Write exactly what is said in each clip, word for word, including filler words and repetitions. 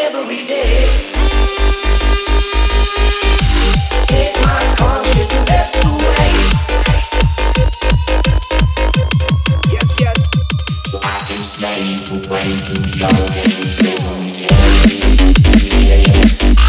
every day. Take my consciousness away. Yes, yes. So I can slave away to your games every day. Yeah, yeah.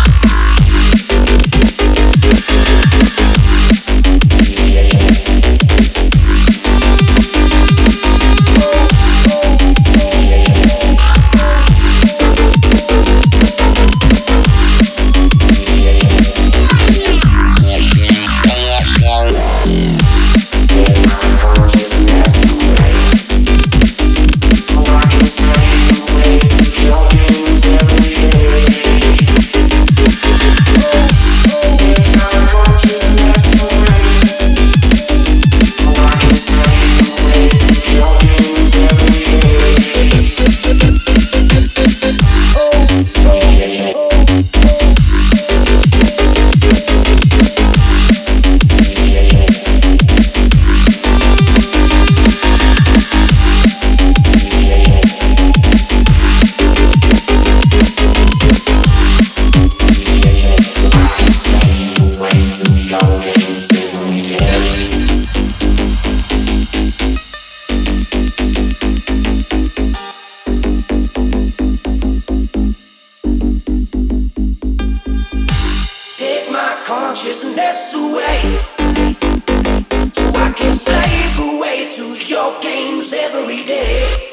Consciousness away, so I can slave away to your games every day.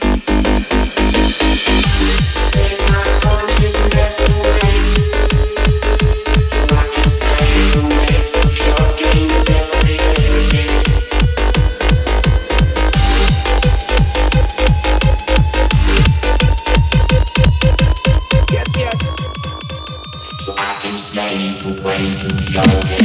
Take my consciousness away, so I can slave away to your games every day. Yes, yes. So I can slave away to your games.